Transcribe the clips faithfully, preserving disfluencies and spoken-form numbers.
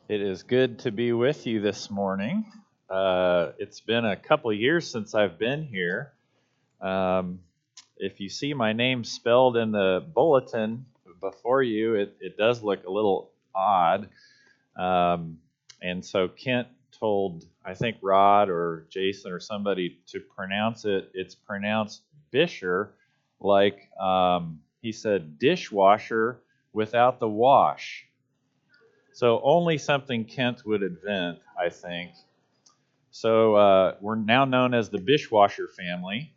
It is good to be with you this morning. Uh, it's been a couple of years since I've been here. Um, if you see my name spelled in the bulletin before you, it, it does look a little odd. Um, and so Kent told, I think, Rod or Jason or somebody to pronounce it. It's pronounced Bisher, like um, he said, dishwasher without the wash. So only something Kent would invent, I think. So uh, we're now known as the Bishwasher family.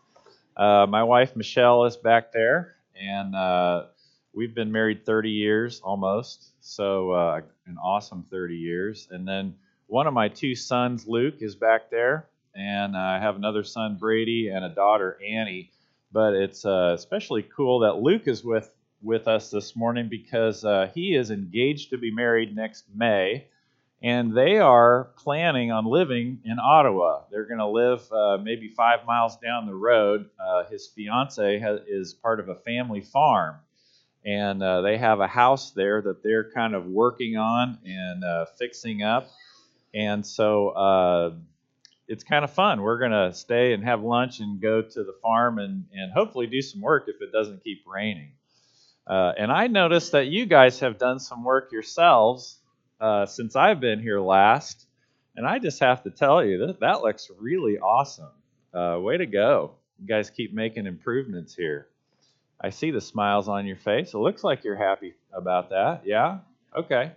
Uh, my wife Michelle is back there, and uh, we've been married thirty years almost. So uh, an awesome thirty years. And then one of my two sons, Luke, is back there, and I have another son, Brady, and a daughter, Annie. But it's uh, especially cool that Luke is with with us this morning because uh, he is engaged to be married next May, and they are planning on living in Ottawa. They're going to live uh, maybe five miles down the road. Uh, his fiance has, is part of a family farm, and uh, they have a house there that they're kind of working on and uh, fixing up. And so uh, it's kind of fun. We're going to stay and have lunch and go to the farm and, and hopefully do some work if it doesn't keep raining. Uh, and I noticed that you guys have done some work yourselves uh, since I've been here last. And I just have to tell you, that, that looks really awesome. Uh, way to go. You guys keep making improvements here. I see the smiles on your face. It looks like you're happy about that. Yeah? Okay.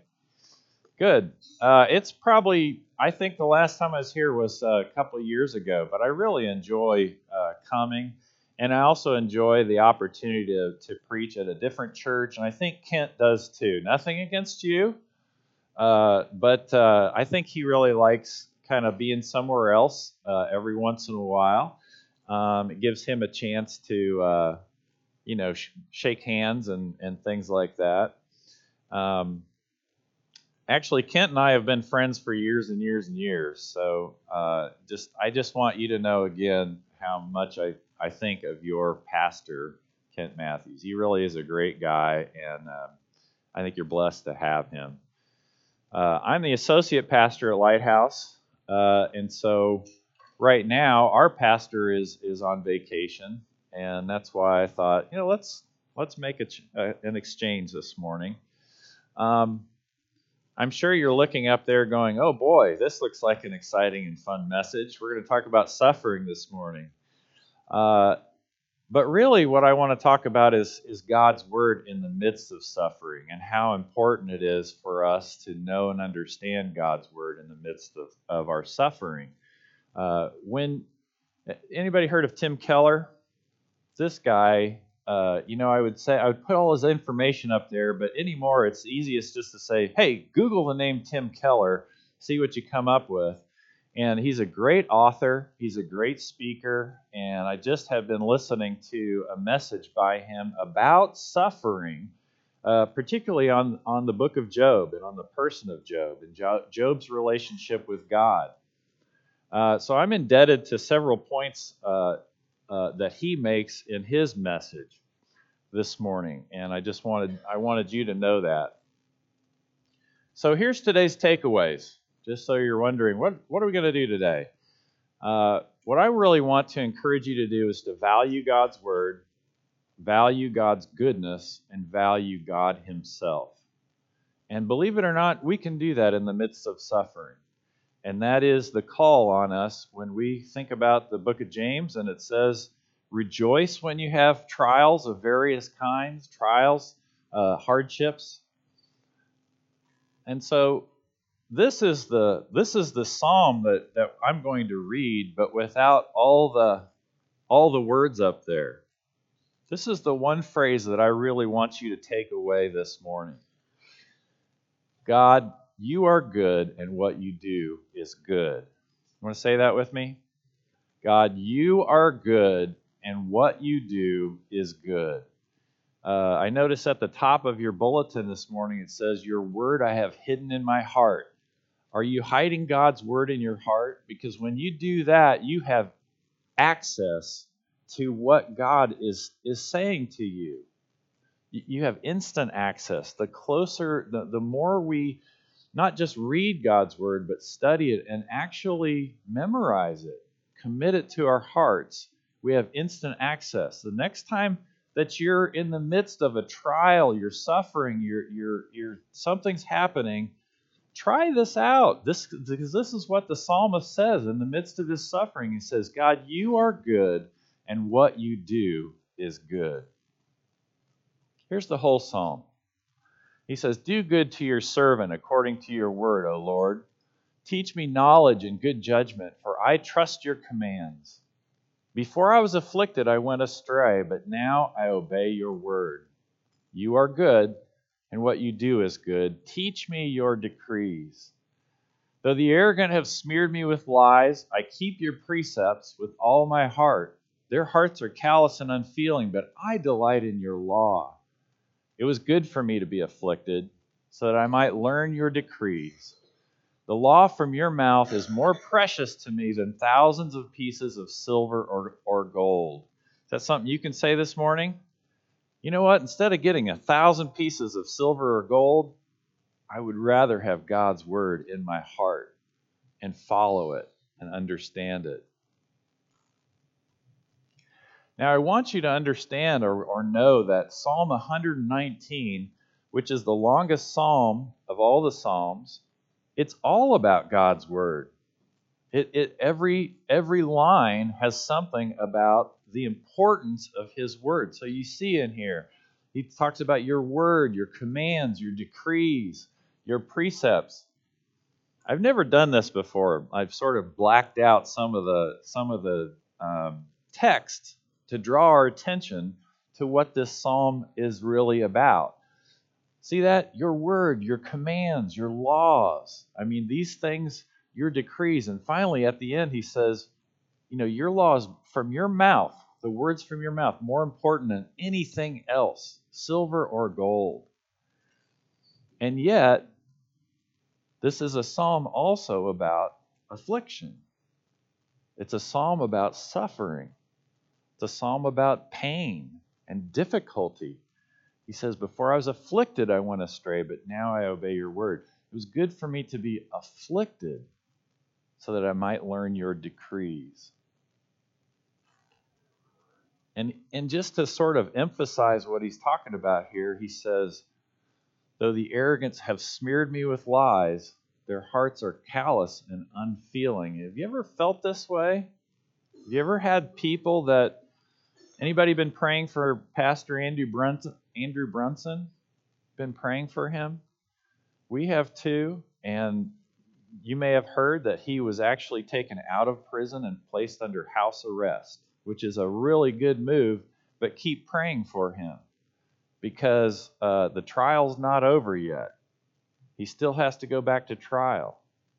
Good. Uh, it's probably, I think the last time I was here was a couple of years ago, but I really enjoy uh, coming. And I also enjoy the opportunity to, to preach at a different church, and I think Kent does too. Nothing against you, uh, but uh, I think he really likes kind of being somewhere else uh, every once in a while. Um, it gives him a chance to, uh, you know, sh- shake hands and, and things like that. Um, actually, Kent and I have been friends for years and years and years. So uh, just I just want you to know again how much I I think of your pastor, Kent Matthews. He really is a great guy, and um, I think you're blessed to have him. Uh, I'm the associate pastor at Lighthouse, uh, and so right now our pastor is is on vacation, and that's why I thought, you know, let's let's make a, uh, an exchange this morning. Um, I'm sure you're looking up there going, oh boy, this looks like an exciting and fun message. We're going to talk about suffering this morning. Uh, But really, what I want to talk about is, is God's Word in the midst of suffering and how important it is for us to know and understand God's Word in the midst of, of our suffering. Uh, when anybody heard of Tim Keller? This guy, uh, you know, I would say I would put all his information up there, but anymore it's easiest just to say, hey, Google the name Tim Keller, see what you come up with. And he's a great author. He's a great speaker. And I just have been listening to a message by him about suffering, uh, particularly on, on the book of Job and on the person of Job and jo- Job's relationship with God. Uh, so I'm indebted to several points uh, uh, that he makes in his message this morning. And I just wanted I wanted you to know that. So here's today's takeaways. Just so you're wondering, what, what are we going to do today? Uh, what I really want to encourage you to do is to value God's Word, value God's goodness, and value God Himself. And believe it or not, we can do that in the midst of suffering. And that is the call on us when we think about the book of James, and it says, rejoice when you have trials of various kinds, trials, uh, hardships. And so, This is the this is the psalm that, that I'm going to read, but without all the all the words up there. This is the one phrase that I really want you to take away this morning. God, you are good, and what you do is good. You want to say that with me? God, you are good, and what you do is good. Uh, I notice at the top of your bulletin this morning it says, your word I have hidden in my heart. Are you hiding God's word in your heart? Because when you do that, you have access to what God is, is saying to you. You have instant access. The closer, the, the more we not just read God's word, but study it and actually memorize it, commit it to our hearts. We have instant access. The next time that you're in the midst of a trial, you're suffering, you're, you're, you're, something's happening, try this out. This, because this is what the psalmist says in the midst of his suffering. He says, God, you are good, and what you do is good. Here's the whole psalm. He says, do good to your servant according to your word, O Lord. Teach me knowledge and good judgment, for I trust your commands. Before I was afflicted, I went astray, but now I obey your word. You are good, and what you do is good. Teach me your decrees. Though the arrogant have smeared me with lies, I keep your precepts with all my heart. Their hearts are callous and unfeeling, but I delight in your law. It was good for me to be afflicted, so that I might learn your decrees. The law from your mouth is more precious to me than thousands of pieces of silver or, or gold. Is that something you can say this morning? You know what? Instead of getting a thousand pieces of silver or gold, I would rather have God's word in my heart and follow it and understand it. Now, I want you to understand or, or know that Psalm one nineteen, which is the longest psalm of all the psalms, it's all about God's word. It, it every every line has something about the importance of his word. So you see in here, he talks about your word, your commands, your decrees, your precepts. I've never done this before. I've sort of blacked out some of the some of the um, text to draw our attention to what this psalm is really about. See that? Your word, your commands, your laws. I mean, these things, your decrees. And finally, at the end, he says, you know, your laws from your mouth, the words from your mouth, more important than anything else, silver or gold. And yet, this is a psalm also about affliction. It's a psalm about suffering. It's a psalm about pain and difficulty. He says, before I was afflicted, I went astray, but now I obey your word. It was good for me to be afflicted so that I might learn your decrees. And, and just to sort of emphasize what he's talking about here, he says, though the arrogant have smeared me with lies, their hearts are callous and unfeeling. Have you ever felt this way? Have you ever had people that, anybody been praying for Pastor Andrew Brunson? Andrew Brunson? Been praying for him? We have too, and you may have heard that he was actually taken out of prison and placed under house arrest, which is a really good move, but keep praying for him because uh, the trial's not over yet. He still has to go back to trial.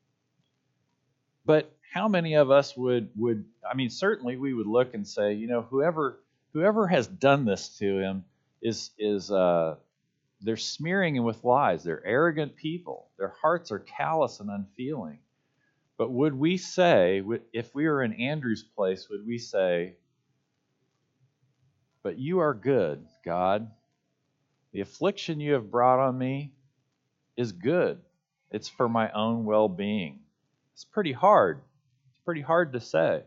But how many of us would, would I mean, certainly we would look and say, you know, whoever whoever has done this to him is, is uh, they're smearing him with lies. They're arrogant people. Their hearts are callous and unfeeling. But would we say, if we were in Andrew's place, would we say, but you are good, God. The affliction you have brought on me is good. It's for my own well-being. It's pretty hard. It's pretty hard to say.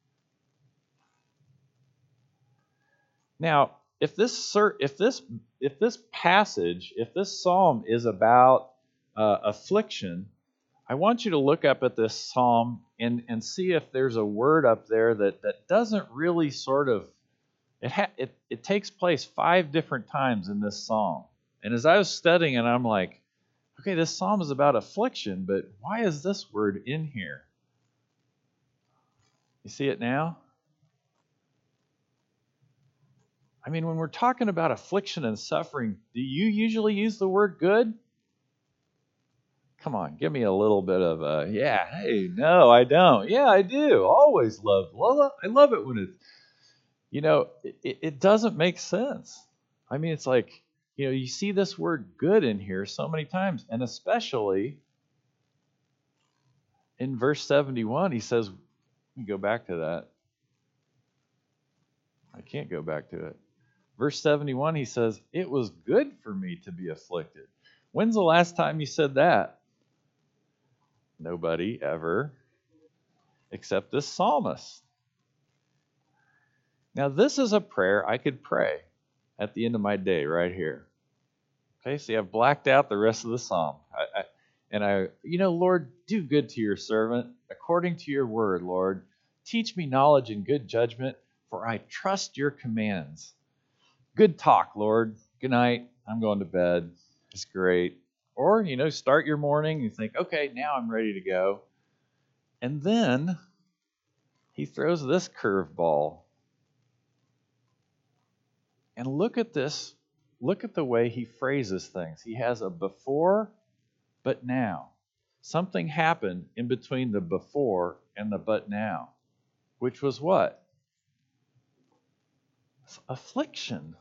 Now, if this if this if this passage, if this psalm is about uh, affliction, I want you to look up at this psalm and, and see if there's a word up there that, that doesn't really sort of it, ha, it it takes place five different times in this psalm. And as I was studying it, I'm like, okay, this psalm is about affliction, but why is this word in here? You see it now? I mean, when we're talking about affliction and suffering, do you usually use the word good? Come on, give me a little bit of a, yeah, hey, no, I don't. Yeah, I do. Always love, love I love it when it's, you know, it, it doesn't make sense. I mean, it's like, you know, you see this word good in here so many times, and especially in verse seventy-one, he says, let me go back to that. I can't go back to it. Verse seventy-one, he says, it was good for me to be afflicted. When's the last time you said that? Nobody ever, except this psalmist. Now, this is a prayer I could pray at the end of my day right here. Okay, see, I've blacked out the rest of the psalm. I, I, and I, you know, Lord, do good to your servant according to your word, Lord. Teach me knowledge and good judgment, for I trust your commands. Good talk, Lord. Good night. I'm going to bed. It's great. Or, you know, start your morning and think, okay, now I'm ready to go. And then he throws this curveball. And look at this. Look at the way he phrases things. He has a before, but now. Something happened in between the before and the but now, which was what? Affliction.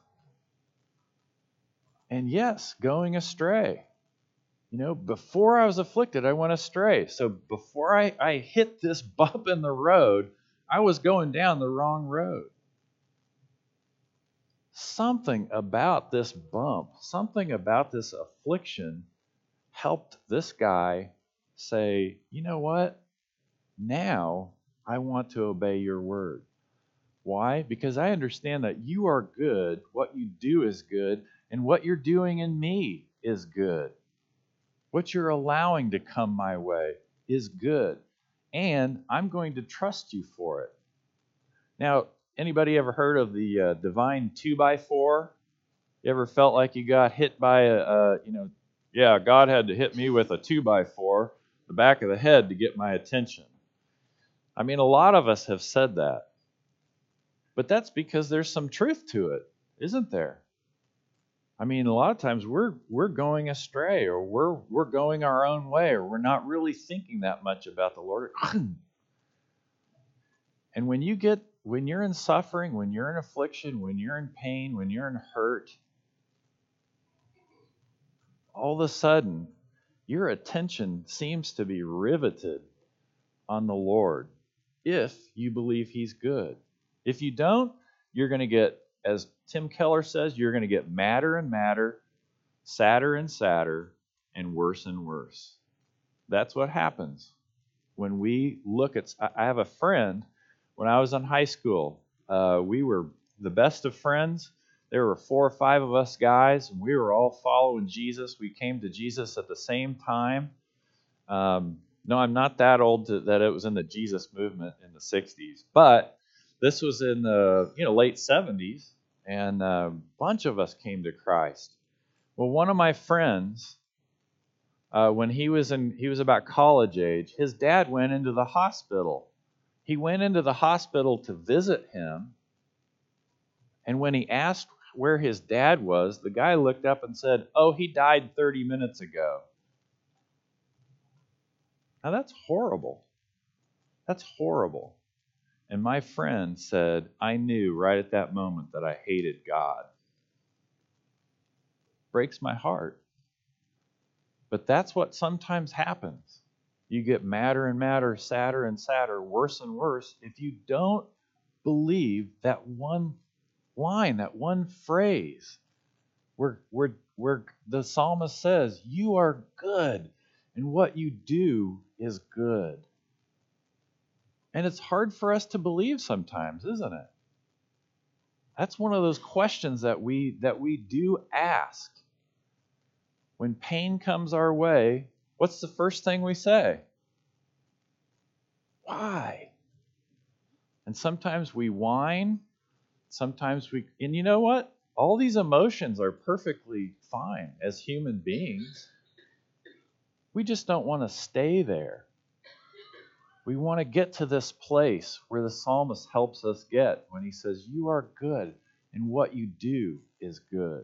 And yes, going astray. You know, before I was afflicted, I went astray. So before I, I hit this bump in the road, I was going down the wrong road. Something about this bump, something about this affliction helped this guy say, you know what? Now I want to obey your word. Why? Because I understand that you are good, what you do is good, and what you're doing in me is good. What you're allowing to come my way is good, and I'm going to trust you for it. Now, anybody ever heard of the uh, divine two by four? You ever felt like you got hit by a, a, you know, yeah, God had to hit me with a two by four, the back of the head to get my attention. I mean, a lot of us have said that. But that's because there's some truth to it, isn't there? I mean, a lot of times we're we're going astray, or we're we're going our own way, or we're not really thinking that much about the Lord. And when you get when you're in suffering, when you're in affliction, when you're in pain, when you're in hurt, all of a sudden your attention seems to be riveted on the Lord if you believe he's good. If you don't, you're going to get, as Tim Keller says, you're going to get madder and madder, sadder and sadder, and worse and worse. That's what happens when we look at... I have a friend, when I was in high school, uh, we were the best of friends. There were four or five of us guys, and we were all following Jesus. We came to Jesus at the same time. Um, no, I'm not that old to, that it was in the Jesus movement in the sixties, but this was in the you know late seventies, and a bunch of us came to Christ. Well, one of my friends, uh, when he was in, he was about college age, his dad went into the hospital. He went into the hospital to visit him, and when he asked where his dad was, the guy looked up and said, "Oh, he died thirty minutes ago." Now that's horrible. That's horrible. And my friend said, I knew right at that moment that I hated God. Breaks my heart. But that's what sometimes happens. You get madder and madder, sadder and sadder, worse and worse, if you don't believe that one line, that one phrase, where, where, where the psalmist says, you are good, and what you do is good. And it's hard for us to believe sometimes, isn't it? That's one of those questions that we that we do ask. When pain comes our way, what's the first thing we say? Why? And sometimes we whine, sometimes we, and you know what? All these emotions are perfectly fine as human beings. We just don't want to stay there. We want to get to this place where the psalmist helps us get when he says, you are good, and what you do is good.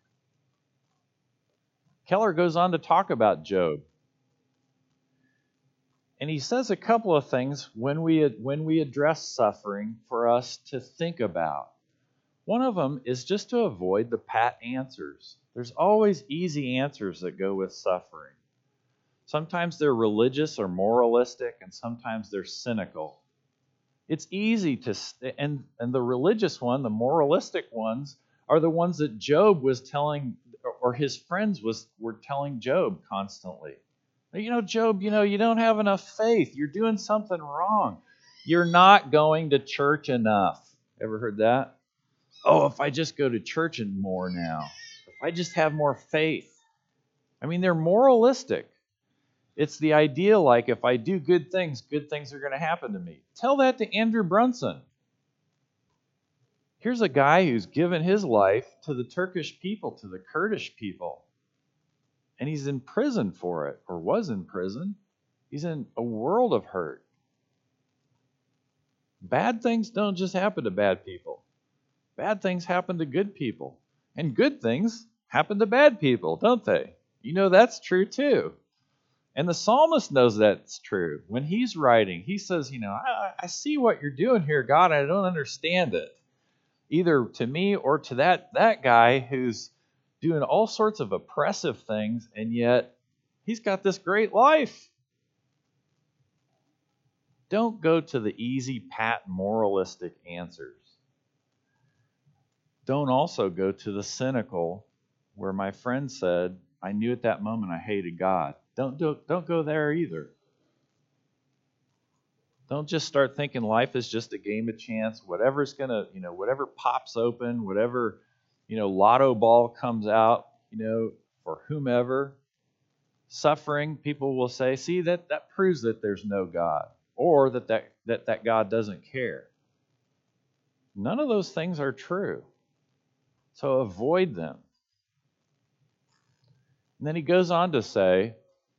Keller goes on to talk about Job. And he says a couple of things when we, when we address suffering for us to think about. One of them is just to avoid the pat answers. There's always easy answers that go with suffering. Sometimes they're religious or moralistic, and sometimes they're cynical. It's easy to, and, and the religious one, the moralistic ones, are the ones that Job was telling, or his friends was were telling Job constantly. You know, Job, you know, you don't have enough faith. You're doing something wrong. You're not going to church enough. Ever heard that? Oh, if I just go to church and more now, if I just have more faith. I mean, they're moralistic. It's the idea like if I do good things, good things are going to happen to me. Tell that to Andrew Brunson. Here's a guy who's given his life to the Turkish people, to the Kurdish people. And he's in prison for it, or was in prison. He's in a world of hurt. Bad things don't just happen to bad people. Bad things happen to good people. And good things happen to bad people, don't they? You know that's true too. And the psalmist knows that's true. When he's writing, he says, you know, I, I see what you're doing here, God. I don't understand it. Either to me or to that, that guy who's doing all sorts of oppressive things, and yet he's got this great life. Don't go to the easy, pat, moralistic answers. Don't also go to the cynical, where my friend said, I knew at that moment I hated God. Don't do, don't go there either. Don't just start thinking life is just a game of chance. Whatever's gonna, you know, whatever pops open, whatever, you know, lotto ball comes out, you know, for whomever. Suffering, people will say, see, that, that proves that there's no God, or that that, that that God doesn't care. None of those things are true. So avoid them. And then he goes on to say,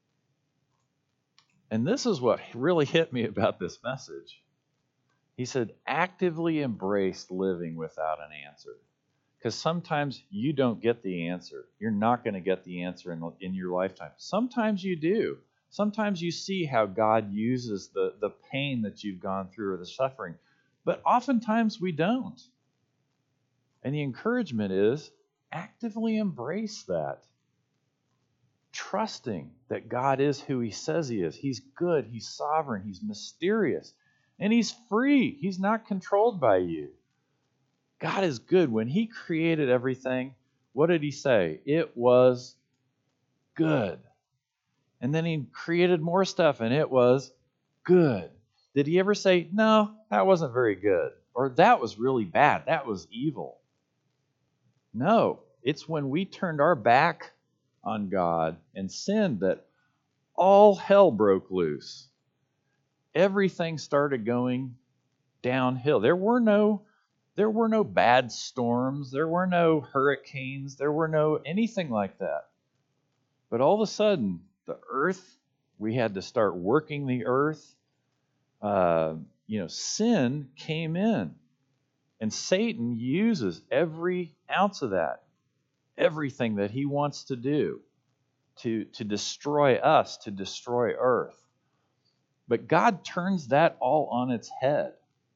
and this is what really hit me about this message. He said, actively embrace living without an answer. Because sometimes you don't get the answer. You're not going to get the answer in, in your lifetime. Sometimes you do. Sometimes you see how God uses the, the pain that you've gone through or the suffering. But oftentimes we don't. And the encouragement is actively embrace that. Trusting that God is who he says he is. He's good, he's sovereign, he's mysterious, and he's free. He's not controlled by you. God is good. When he created everything, what did he say? It was good. And then he created more stuff, and it was good. Did he ever say, no, that wasn't very good, or that was really bad, that was evil? No, it's when we turned our back on God and sinned that all hell broke loose. Everything started going downhill. There were no there were no bad storms, there were no hurricanes, there were no anything like that. But all of a sudden, the earth, we had to start working the earth. Uh, you know, sin came in. And Satan uses every ounce of that. Everything that he wants to do to, to destroy us, to destroy earth. But God turns that all on its head.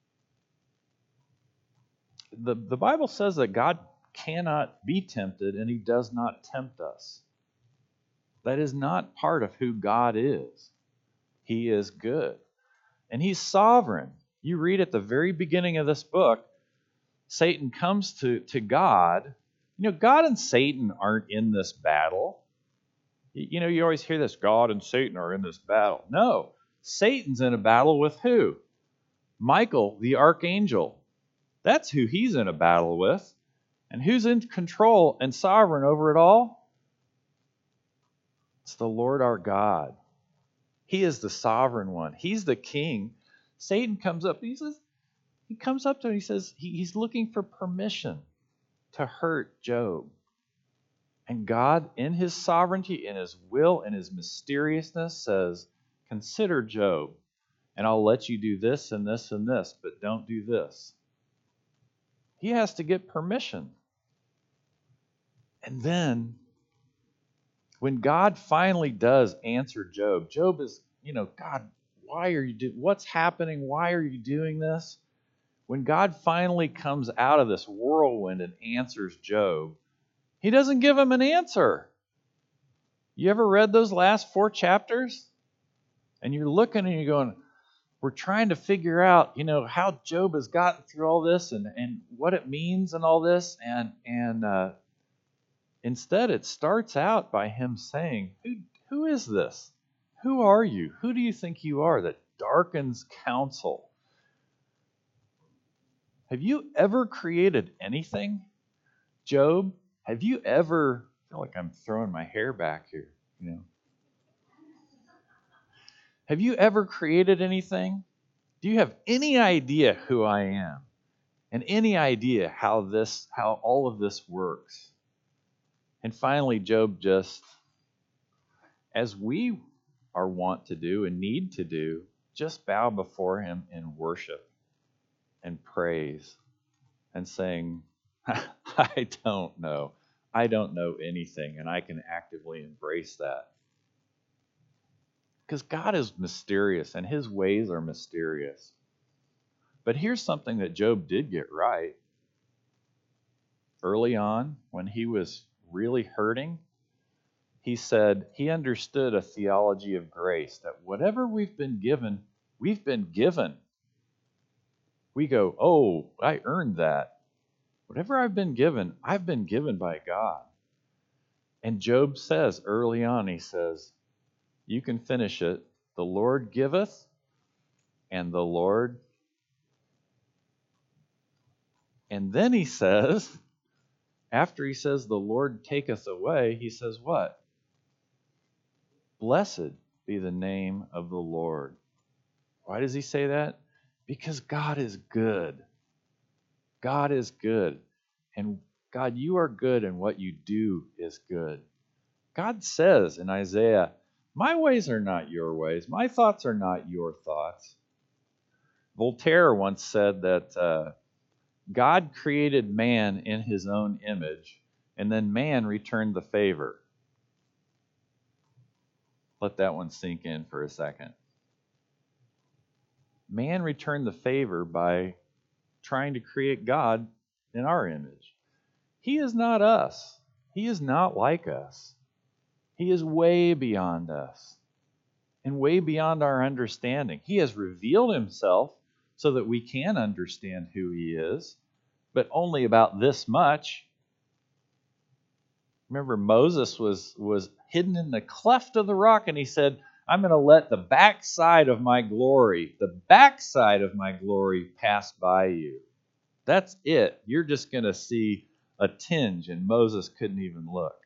The, the Bible says that God cannot be tempted, and he does not tempt us. That is not part of who God is. He is good. And he's sovereign. You read at the very beginning of this book, Satan comes to, to God. You know, God and Satan aren't in this battle. You know, you always hear this, God and Satan are in this battle. No, Satan's in a battle with who? Michael, the archangel. That's who he's in a battle with. And who's in control and sovereign over it all? It's the Lord our God. He is the sovereign one. He's the king. Satan comes up. He says, he comes up to him. He says he, he's looking for permission to hurt Job. And God, in his sovereignty, in his will, in his mysteriousness, says, consider Job, and I'll let you do this and this and this, but don't do this. He has to get permission. And then, when God finally does answer Job, Job is, you know, God, why are you do? What's happening? Why are you doing this? When God finally comes out of this whirlwind and answers Job, he doesn't give him an answer. You ever read those last four chapters? And you're looking and you're going, we're trying to figure out, you know, how Job has gotten through all this and, and what it means and all this. And, and uh, instead, it starts out by him saying, who, who is this? Who are you? Who do you think you are that darkens counsel? Have you ever created anything? Job, have you ever, I feel like I'm throwing my hair back here, you know. Have you ever created anything? Do you have any idea who I am? And any idea how this, how all of this works? And finally, Job just, as we are wont to do and need to do, just bow before him in worship and praise and saying, I don't know. I don't know anything, and I can actively embrace that. Because God is mysterious, and his ways are mysterious. But here's something that Job did get right. Early on, when he was really hurting, he said he understood a theology of grace, that whatever we've been given, we've been given. We go, oh, I earned that. Whatever I've been given, I've been given by God. And Job says early on, he says, you can finish it. The Lord giveth, and the Lord. And then he says, after he says, the Lord taketh away, he says what? Blessed be the name of the Lord. Why does he say that? Because God is good. God is good. And God, you are good, and what you do is good. God says in Isaiah, my ways are not your ways. My thoughts are not your thoughts. Voltaire once said that uh, God created man in his own image, and then man returned the favor. Let that one sink in for a second. Man returned the favor by trying to create God in our image. He is not us. He is not like us. He is way beyond us and way beyond our understanding. He has revealed himself so that we can understand who he is, but only about this much. Remember, Moses was, was hidden in the cleft of the rock, and he said, I'm going to let the backside of my glory, the backside of my glory pass by you. That's it. You're just going to see a tinge, and Moses couldn't even look.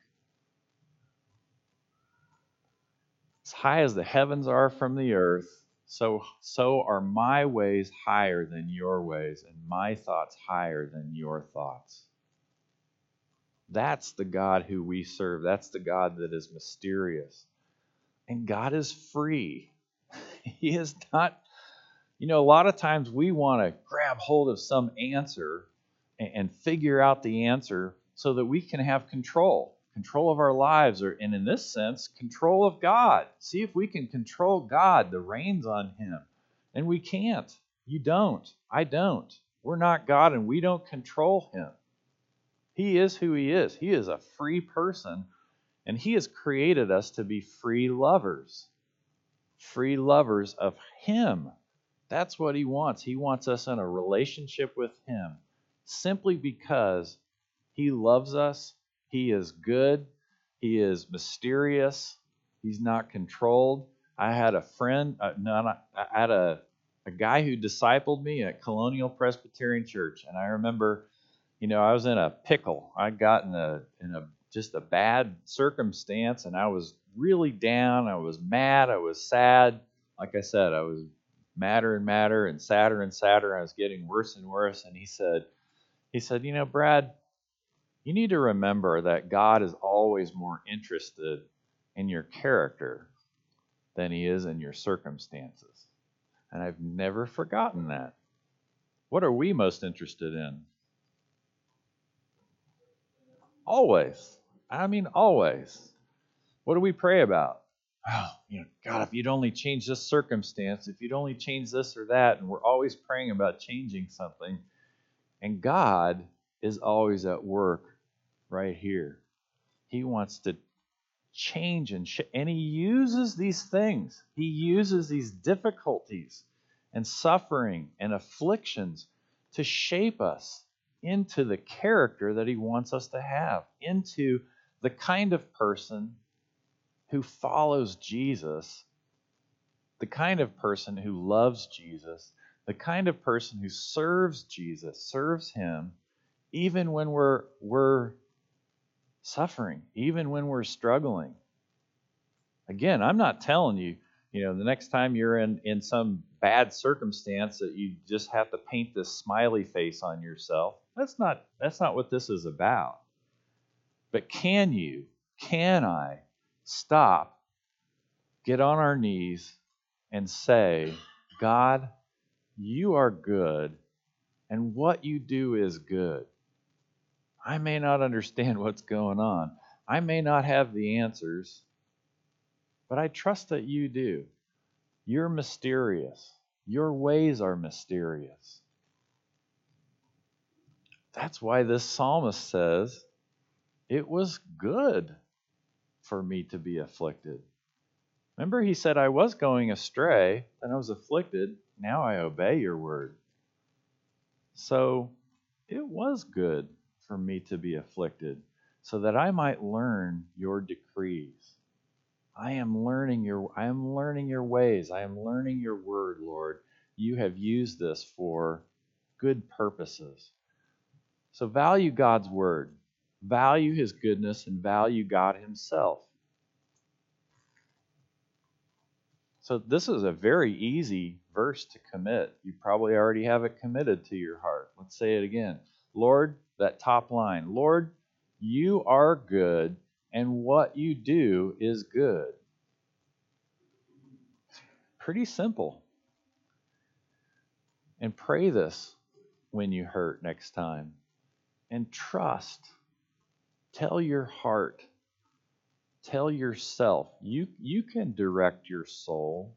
As high as the heavens are from the earth, so, so are my ways higher than your ways, and my thoughts higher than your thoughts. That's the God who we serve. That's the God that is mysterious. And God is free. He is not, you know, a lot of times we want to grab hold of some answer and, and figure out the answer so that we can have control. Control of our lives, or, and in this sense, control of God. See if we can control God, the reins on him. And we can't. You don't. I don't. We're not God, and we don't control him. He is who he is. He is a free person, and he has created us to be free lovers. Free lovers of him. That's what he wants. He wants us in a relationship with him simply because he loves us. He is good. He is mysterious. He's not controlled. I had a friend, uh, no, not, I had a, a guy who discipled me at Colonial Presbyterian Church, and I remember, you know, I was in a pickle. I got in a in a just a bad circumstance, and I was really down. I was mad. I was sad. Like I said, I was madder and madder and sadder and sadder. I was getting worse and worse. And he said, he said, you know, Brad, you need to remember that God is always more interested in your character than he is in your circumstances. And I've never forgotten that. What are we most interested in? Always. I mean, always. What do we pray about? Oh, you know, God, if you'd only change this circumstance, if you'd only change this or that, and we're always praying about changing something. And God is always at work right here. He wants to change and sh- and he uses these things. He uses these difficulties and suffering and afflictions to shape us into the character that he wants us to have, into the kind of person who follows Jesus the kind of person who loves Jesus, the kind of person who serves Jesus, serves him, even when we're, we're suffering, even when we're struggling. Again, I'm not telling you, you know, the next time you're in, in some bad circumstance that you just have to paint this smiley face on yourself. That's not, that's not what this is about. But can you, can I stop, get on our knees, and say, God, you are good, and what you do is good. I may not understand what's going on. I may not have the answers, but I trust that you do. You're mysterious. Your ways are mysterious. That's why this psalmist says, it was good for me to be afflicted. Remember, he said, I was going astray, and I was afflicted. Now I obey your word. So it was good for me to be afflicted, so that I might learn your decrees. I am learning your I am learning your ways. I am learning your word, Lord. You have used this for good purposes. So value God's word. Value his goodness and value God himself. So this is a very easy verse to commit. You probably already have it committed to your heart. Let's say it again. Lord, that top line. Lord, you are good, and what you do is good. Pretty simple. And pray this when you hurt next time. And trust. Tell your heart. Tell yourself. You, you can direct your soul.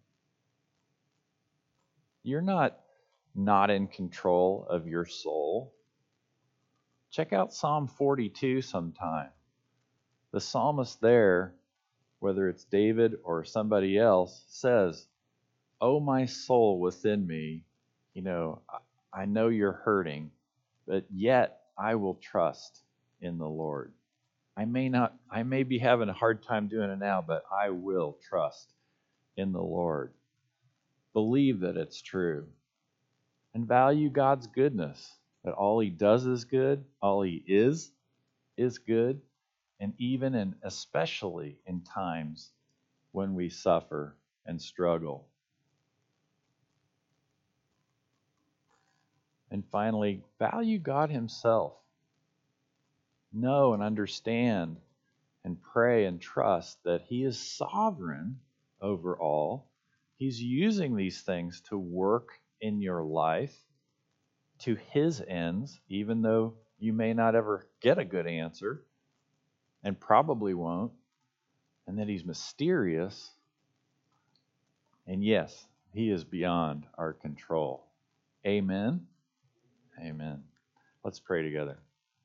You're not not in control of your soul. Check out Psalm forty-two sometime. The psalmist there, whether it's David or somebody else, says, "Oh, my soul within me, you know, I know you're hurting, but yet I will trust in the Lord. I may not, I may be having a hard time doing it now, but I will trust in the Lord." Believe that it's true. And value God's goodness, that all he does is good, all he is is good, and even and especially in times when we suffer and struggle. And finally, value God himself. Know and understand and pray and trust that he is sovereign over all. He's using these things to work in your life to his ends, even though you may not ever get a good answer and probably won't. And that he's mysterious. And yes, he is beyond our control. Amen. Amen. Let's pray together.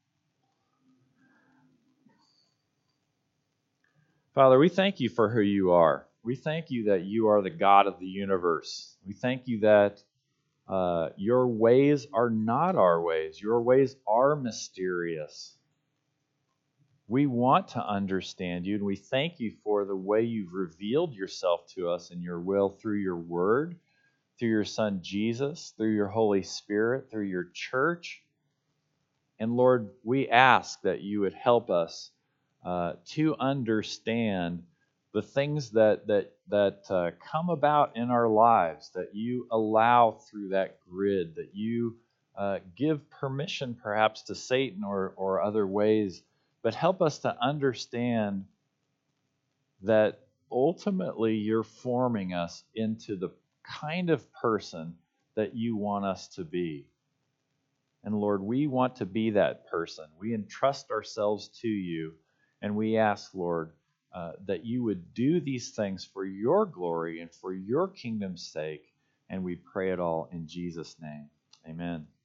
Father, we thank you for who you are. We thank you that you are the God of the universe. We thank you that uh, your ways are not our ways. Your ways are mysterious. We want to understand you, and we thank you for the way you've revealed yourself to us in your will through your word, through your Son Jesus, through your Holy Spirit, through your church. And Lord, we ask that you would help us uh, to understand the things that that that uh, come about in our lives, that you allow through that grid, that you uh, give permission perhaps to Satan or or other ways, but help us to understand that ultimately you're forming us into the kind of person that you want us to be. And Lord, we want to be that person. We entrust ourselves to you, and we ask, Lord, uh, that you would do these things for your glory and for your kingdom's sake, and we pray it all in Jesus' name. Amen.